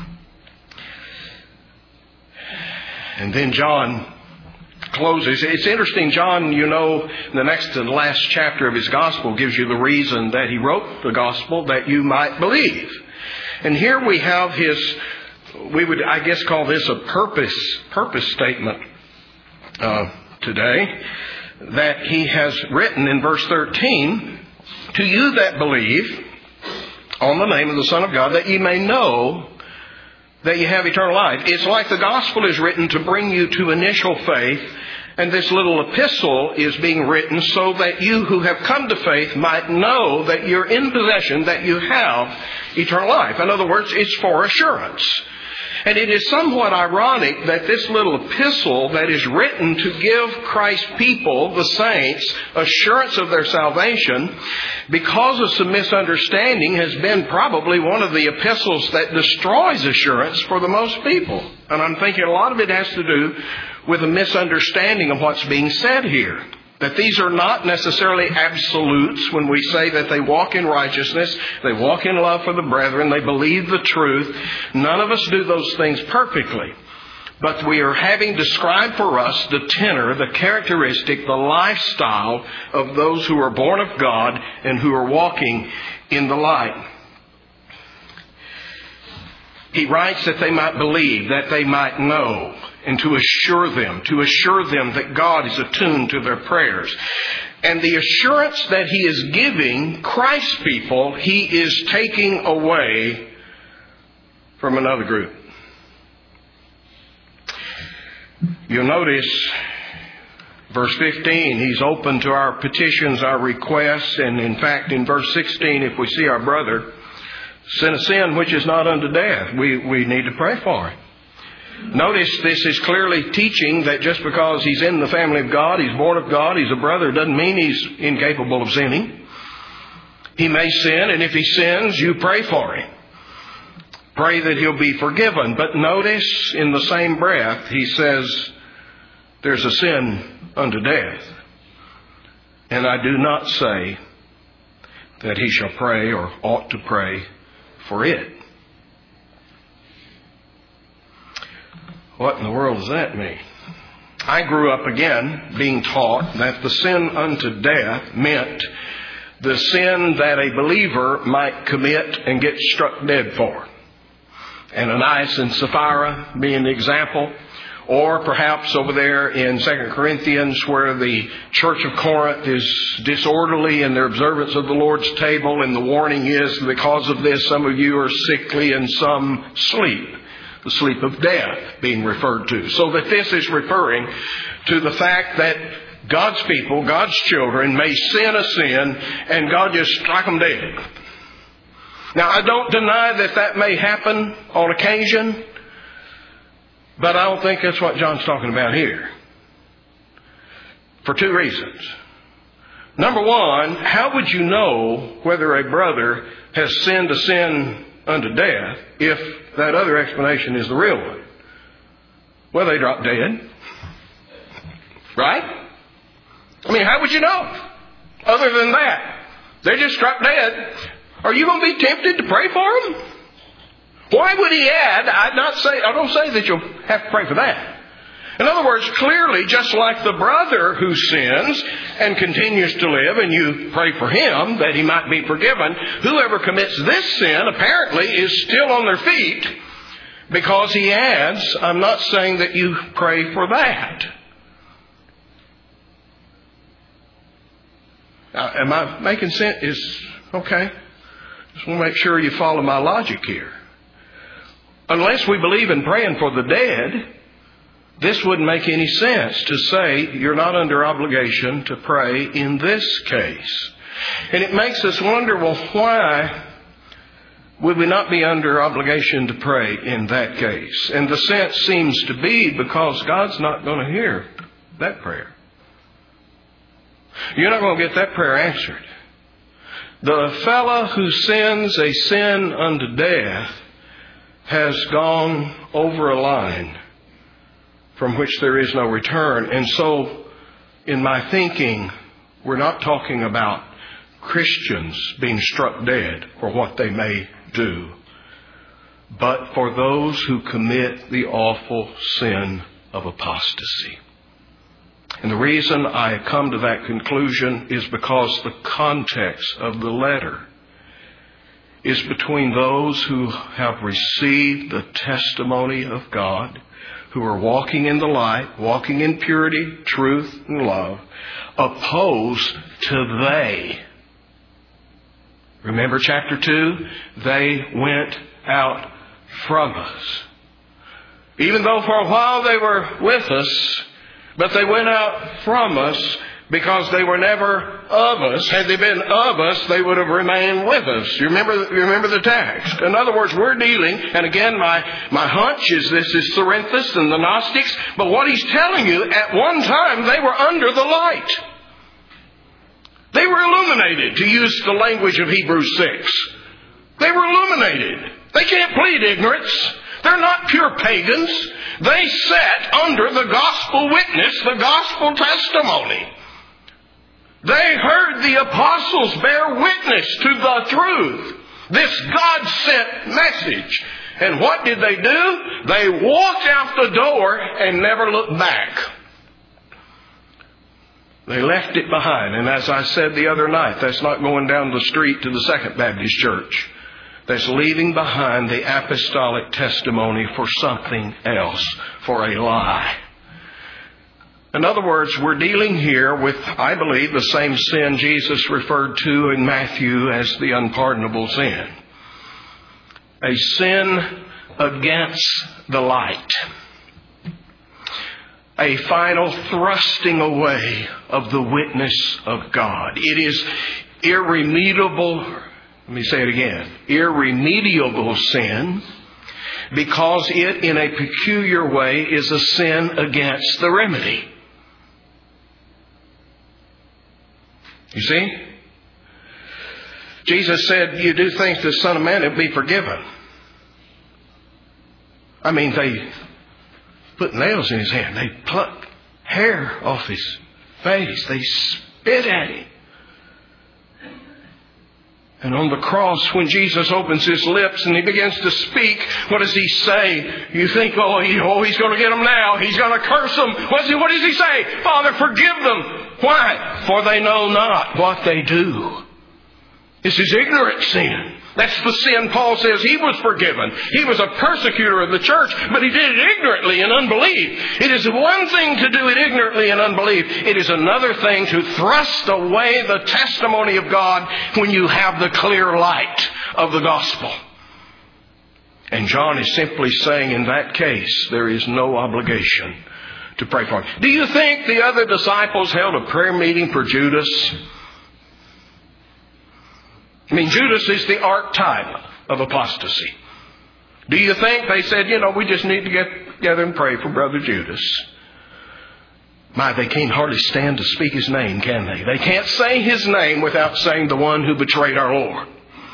And then John closes. It's interesting, John, you know, the next to the last chapter of his gospel gives you the reason that he wrote the gospel, that you might believe. And here we have we would, I guess, call this a purpose statement today, that he has written in verse 13, to you that believe on the name of the Son of God, that ye may know that you have eternal life. It's like the gospel is written to bring you to initial faith, and this little epistle is being written so that you who have come to faith might know that you're in possession, that you have eternal life. In other words, it's for assurance. And it is somewhat ironic that this little epistle that is written to give Christ's people, the saints, assurance of their salvation, because of some misunderstanding, has been probably one of the epistles that destroys assurance for the most people. And I'm thinking a lot of it has to do with a misunderstanding of what's being said here. That these are not necessarily absolutes when we say that they walk in righteousness, they walk in love for the brethren, they believe the truth. None of us do those things perfectly. But we are having described for us the tenor, the characteristic, the lifestyle of those who are born of God and who are walking in the light. He writes that they might believe, that they might know, and to assure them that God is attuned to their prayers. And the assurance that He is giving Christ's people, He is taking away from another group. You'll notice, verse 15, He's open to our petitions, our requests, and in fact in verse 16, if we see our brother sin a sin which is not unto death, we need to pray for him. Notice this is clearly teaching that just because he's in the family of God, he's born of God, he's a brother, doesn't mean he's incapable of sinning. He may sin, and if he sins, you pray for him. Pray that he'll be forgiven. But notice in the same breath, he says, there's a sin unto death. And I do not say that he shall pray or ought to pray for it. What in the world does that mean? I grew up again being taught that the sin unto death meant the sin that a believer might commit and get struck dead for. Ananias and Sapphira being the example. Or perhaps over there in 2 Corinthians where the church of Corinth is disorderly in their observance of the Lord's table, and the warning is, because of this, some of you are sickly and some sleep. The sleep of death being referred to. So that this is referring to the fact that God's people, God's children, may sin a sin and God just strike them dead. Now, I don't deny that may happen on occasion, but I don't think that's what John's talking about here. For two reasons. Number one, how would you know whether a brother has sinned a sin unto death if that other explanation is the real one? Well, they drop dead. Right? I mean, how would you know? Other than that, they just struck dead. Are you going to be tempted to pray for them? Why would he add, I don't say that you'll have to pray for that. In other words, clearly, just like the brother who sins and continues to live, and you pray for him that he might be forgiven, whoever commits this sin apparently is still on their feet, because he adds, I'm not saying that you pray for that. Now, am I making sense? Okay. Just want to make sure you follow my logic here. Unless we believe in praying for the dead, this wouldn't make any sense to say you're not under obligation to pray in this case. And it makes us wonder, well, why would we not be under obligation to pray in that case? And the sense seems to be because God's not going to hear that prayer. You're not going to get that prayer answered. The fellow who sins a sin unto death has gone over a line from which there is no return. And so, in my thinking, we're not talking about Christians being struck dead for what they may do, but for those who commit the awful sin of apostasy. And the reason I come to that conclusion is because the context of the letter is between those who have received the testimony of God, who are walking in the light, walking in purity, truth, and love, opposed to they. Remember chapter 2? They went out from us. Even though for a while they were with us, but they went out from us because they were never of us. Had they been of us, they would have remained with us. You remember the text. In other words, we're dealing, and again, my hunch is this is Cerinthus and the Gnostics, but what he's telling you, at one time they were under the light. They were illuminated, to use the language of Hebrews 6. They were illuminated. They can't plead ignorance. They're not pure pagans. They sat under the gospel witness, the gospel testimony. They heard the apostles bear witness to the truth, this God-sent message. And what did they do? They walked out the door and never looked back. They left it behind. And as I said the other night, that's not going down the street to the Second Baptist Church. That's leaving behind the apostolic testimony for something else, for a lie. In other words, we're dealing here with, I believe, the same sin Jesus referred to in Matthew as the unpardonable sin. A sin against the light. A final thrusting away of the witness of God. It is irremediable, let me say it again, irremediable sin, because it in a peculiar way is a sin against the remedy. You see? Jesus said, you do things to the Son of Man, it'll be forgiven. I mean, they put nails in his hand. They plucked hair off his face. They spit at him. And on the cross, when Jesus opens his lips and he begins to speak, what does he say? You think, he's going to get them now. He's going to curse them. What does he say? Father, forgive them. Why? For they know not what they do. This is ignorant sin. That's the sin Paul says he was forgiven. He was a persecutor of the church, but he did it ignorantly in unbelief. It is one thing to do it ignorantly in unbelief. It is another thing to thrust away the testimony of God when you have the clear light of the gospel. And John is simply saying in that case, there is no obligation to pray for him. Do you think the other disciples held a prayer meeting for Judas? I mean, Judas is the archetype of apostasy. Do you think they said, we just need to get together and pray for Brother Judas? They can't hardly stand to speak his name, can they? They can't say his name without saying the one who betrayed our Lord.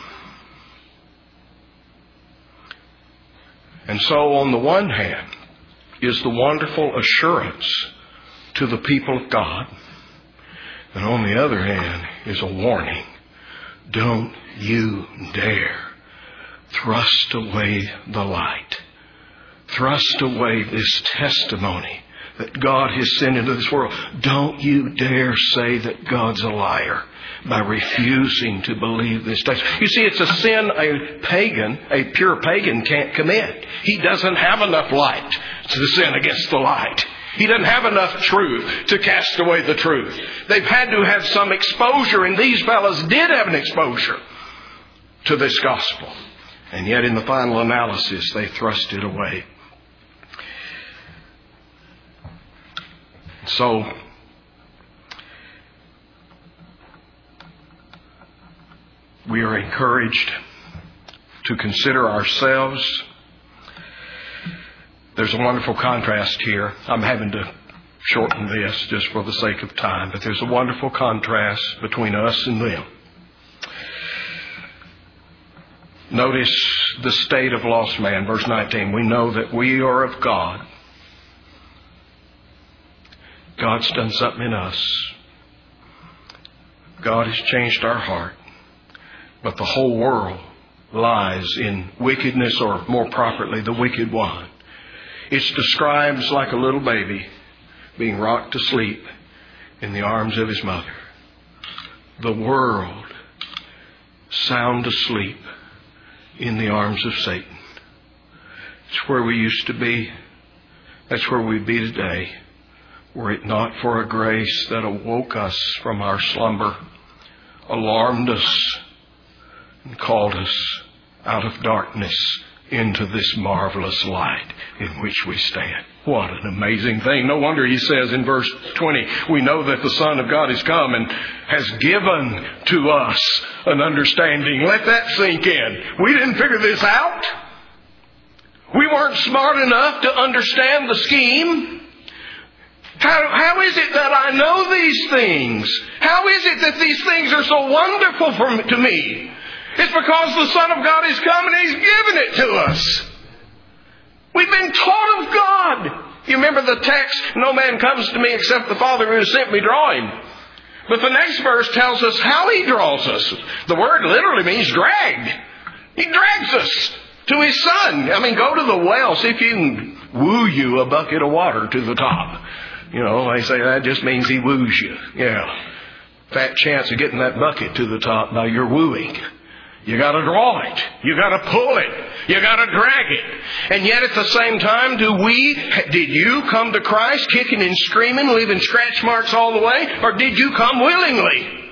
And so on the one hand is the wonderful assurance to the people of God. And on the other hand is a warning. Don't you dare thrust away the light. Thrust away this testimony that God has sent into this world. Don't you dare say that God's a liar by refusing to believe this text. You see, it's a sin a pure pagan can't commit. He doesn't have enough light to sin against the light. He doesn't have enough truth to cast away the truth. They've had to have some exposure, and these fellows did have an exposure to this gospel. And yet in the final analysis, they thrust it away. So, we are encouraged to consider ourselves. There's a wonderful contrast here. I'm having to shorten this just for the sake of time, but there's a wonderful contrast between us and them. Notice the state of lost man, verse 19. We know that we are of God. God's done something in us. God has changed our heart. But the whole world lies in wickedness, or more properly, the wicked one. It's described like a little baby being rocked to sleep in the arms of his mother. The world sound asleep in the arms of Satan. It's where we used to be. That's where we'd be today, were it not for a grace that awoke us from our slumber, alarmed us, and called us out of darkness into this marvelous light in which we stand. What an amazing thing. No wonder he says in verse 20, we know that the Son of God has come and has given to us an understanding. Let that sink in. We didn't figure this out. We weren't smart enough to understand the scheme. How is it that I know these things? How is it that these things are so wonderful to me? It's because the Son of God has come and He's given it to us. We've been taught of God. You remember the text, no man comes to me except the Father who has sent me draw him. But the next verse tells us how He draws us. The word literally means dragged. He drags us to His Son. I mean, go to the well, see if you can woo you a bucket of water to the top. You know, they say that just means He woos you. Yeah. Fat chance of getting that bucket to the top by your wooing. You got to draw it. You got to pull it. You got to drag it. And yet at the same time, did you come to Christ kicking and screaming, leaving scratch marks all the way? Or did you come willingly?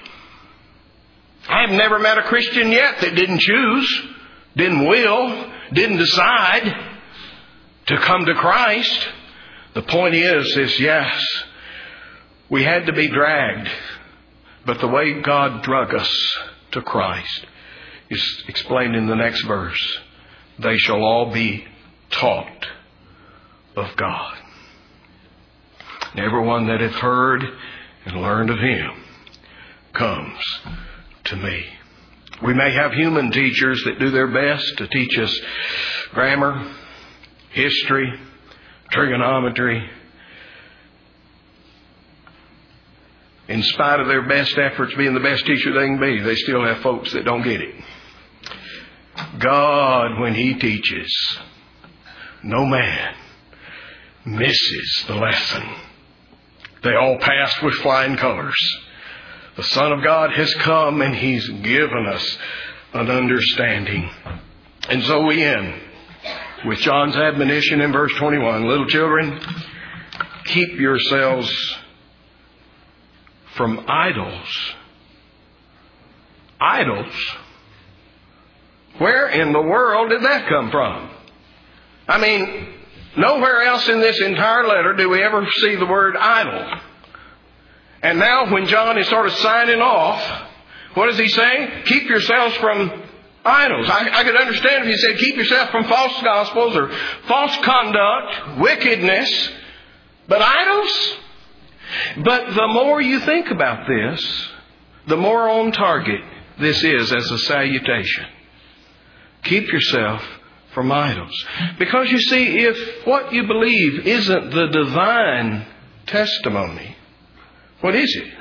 I have never met a Christian yet that didn't choose, didn't will, didn't decide to come to Christ. The point is yes, we had to be dragged. But the way God drug us to Christ is explained in the next verse. They shall all be taught of God. And everyone that hath heard and learned of Him comes to me. We may have human teachers that do their best to teach us grammar, history, trigonometry. In spite of their best efforts being the best teacher they can be, they still have folks that don't get it. God, when He teaches, no man misses the lesson. They all passed with flying colors. The Son of God has come and He's given us an understanding. And so we end with John's admonition in verse 21. Little children, keep yourselves from idols. Idols? Where in the world did that come from? I mean, nowhere else in this entire letter do we ever see the word idol. And now when John is sort of signing off, what does he say? Keep yourselves from idols. I could understand if he said keep yourself from false gospels or false conduct, wickedness. But idols? But the more you think about this, the more on target this is as a salutation. Keep yourself from idols. Because you see, if what you believe isn't the divine testimony, what is it?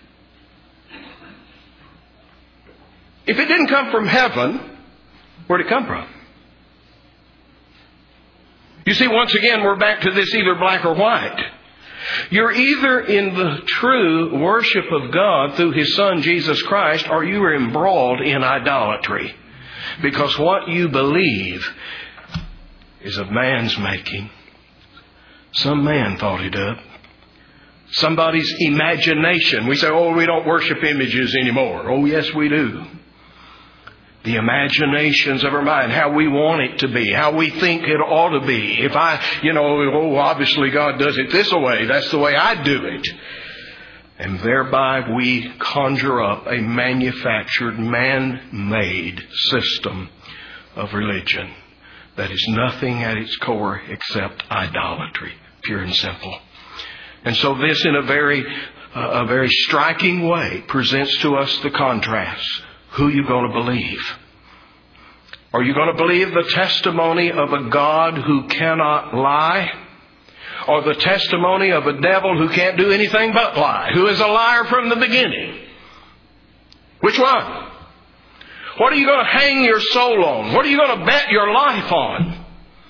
If it didn't come from heaven, where'd it come from? You see, once again, we're back to this either black or white. You're either in the true worship of God through His Son, Jesus Christ, or you are embroiled in idolatry. Because what you believe is of man's making. Some man thought it up. Somebody's imagination. We say, oh, we don't worship images anymore. Oh, yes, we do. The imaginations of our mind, how we want it to be, how we think it ought to be. If obviously God does it this way, that's the way I do it. And thereby we conjure up a manufactured, man-made system of religion that is nothing at its core except idolatry, pure and simple. And so this, in a very striking way, presents to us the contrast. Who are you going to believe? Are you going to believe the testimony of a God who cannot lie? Or the testimony of a devil who can't do anything but lie, who is a liar from the beginning? Which one? What are you going to hang your soul on? What are you going to bet your life on?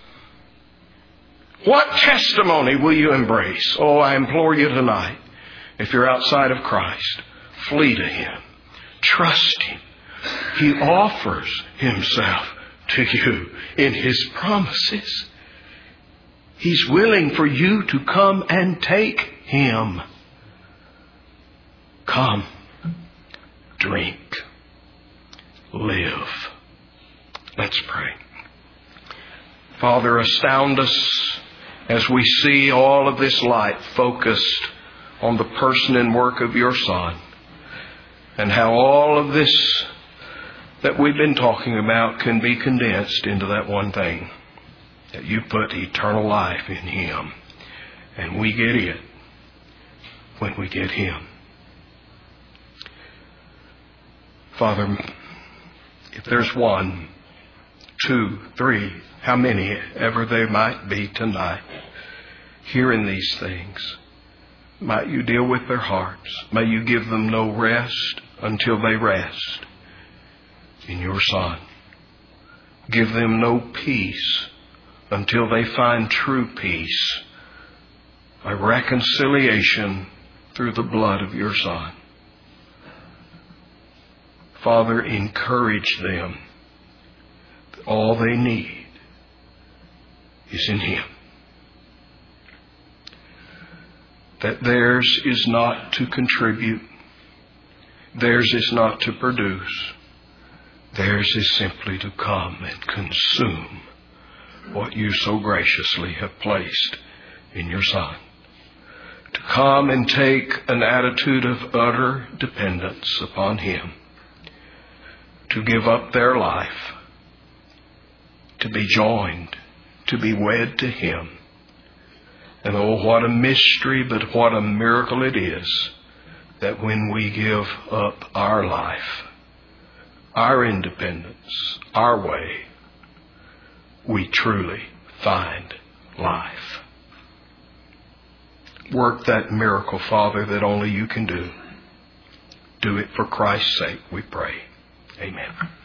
What testimony will you embrace? Oh, I implore you tonight, if you're outside of Christ, flee to Him. Trust Him. He offers Himself to you in His promises. He's willing for you to come and take Him. Come, drink, live. Let's pray. Father, astound us as we see all of this light focused on the person and work of your Son, and how all of this that we've been talking about can be condensed into that one thing, that you put eternal life in Him. And we get it when we get Him. Father, if there's 1, 2, 3, how many ever there might be tonight, hearing these things, might you deal with their hearts. May you give them no rest until they rest in your Son. Give them no peace until they find true peace, a reconciliation through the blood of your Son. Father, encourage them that all they need is in Him. That theirs is not to contribute. Theirs is not to produce. Theirs is simply to come and consume what you so graciously have placed in your Son. To come and take an attitude of utter dependence upon Him. To give up their life. To be joined. To be wed to Him. And oh, what a mystery, but what a miracle it is that when we give up our life, our independence, our way, we truly find life. Work that miracle, Father, that only you can do. Do it for Christ's sake, we pray. Amen.